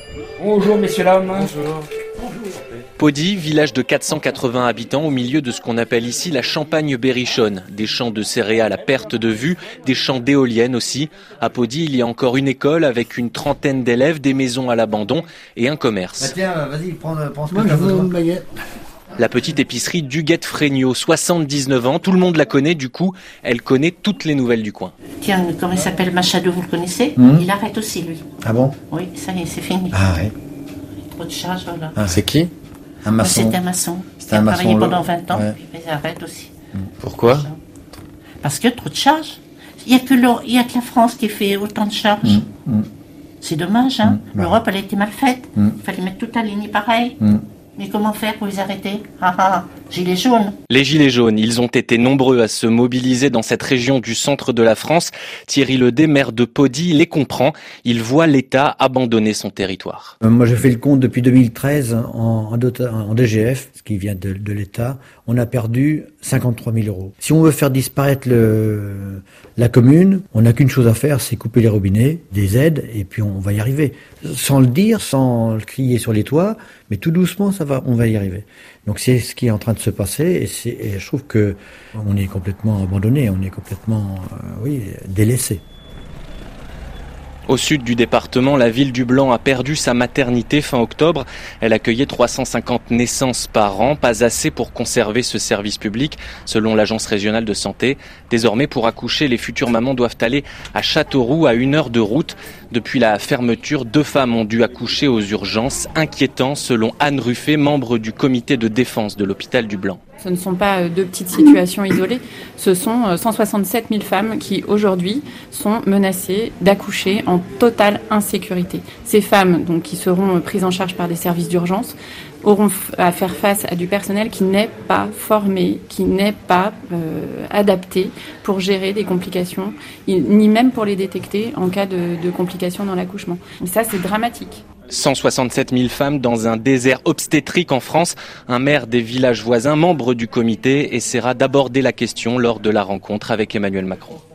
Bonjour messieurs dames. Bonjour. Pody, village de 480 habitants au milieu de ce qu'on appelle ici la Champagne berrichonne. Des champs de céréales à perte de vue, des champs d'éoliennes aussi. À Pody, il y a encore une école avec une trentaine d'élèves, des maisons à l'abandon et un commerce. Tiens, vas-y, prends ce que Moi, t'as je veux besoin. une baguette. La petite épicerie Duguette Fregnaud, 79 ans, tout le monde la connaît, du coup, elle connaît toutes les nouvelles du coin. Tiens, comment il s'appelle Machado, vous le connaissez? Il arrête aussi, lui. Ah bon? Oui, ça y est, c'est fini. Ah oui. Trop de charges, voilà. Ah. C'est qui? Un maçon. C'était un maçon. C'était un Il a maçon, travaillé là. pendant 20 ans, Ouais. puis il arrête aussi. Pourquoi? Parce que trop de charges. Il n'y a que la France qui fait autant de charges. C'est dommage, hein. L'Europe, elle a été mal faite. Il fallait mettre tout aligné pareil. Mais comment faire pour les arrêter? Gilets jaunes. Les Gilets jaunes, ils ont été nombreux à se mobiliser dans cette région du centre de la France. Thierry Ledet, maire de Pody, les comprend. Il voit l'État abandonner son territoire. Moi, j'ai fait le compte depuis 2013 en DGF, ce qui vient de l'État. On a perdu 53 000 euros. Si on veut faire disparaître la commune, on n'a qu'une chose à faire, c'est couper les robinets, des aides, et puis on va y arriver. Sans le dire, sans le crier sur les toits, mais tout doucement, on va y arriver. Donc c'est ce qui est en train de se passer, et je trouve que on est complètement abandonné, on est complètement, délaissé. Au sud du département, la ville du Blanc a perdu sa maternité fin octobre. Elle accueillait 350 naissances par an, pas assez pour conserver ce service public, selon l'agence régionale de santé. Désormais, pour accoucher, les futures mamans doivent aller à Châteauroux, à 1 heure de route. Depuis la fermeture, 2 femmes ont dû accoucher aux urgences. Inquiétant, selon Anne Ruffet, membre du comité de défense de l'hôpital du Blanc. Ce ne sont pas 2 petites situations isolées, ce sont 167 000 femmes qui aujourd'hui sont menacées d'accoucher en totale insécurité. Ces femmes, donc, qui seront prises en charge par des services d'urgence, auront à faire face à du personnel qui n'est pas formé, qui n'est pas adapté pour gérer des complications, ni même pour les détecter en cas de complications dans l'accouchement. Et ça, c'est dramatique. 167 000 femmes dans un désert obstétrique en France. Un maire des villages voisins, membre du comité, essaiera d'aborder la question lors de la rencontre avec Emmanuel Macron.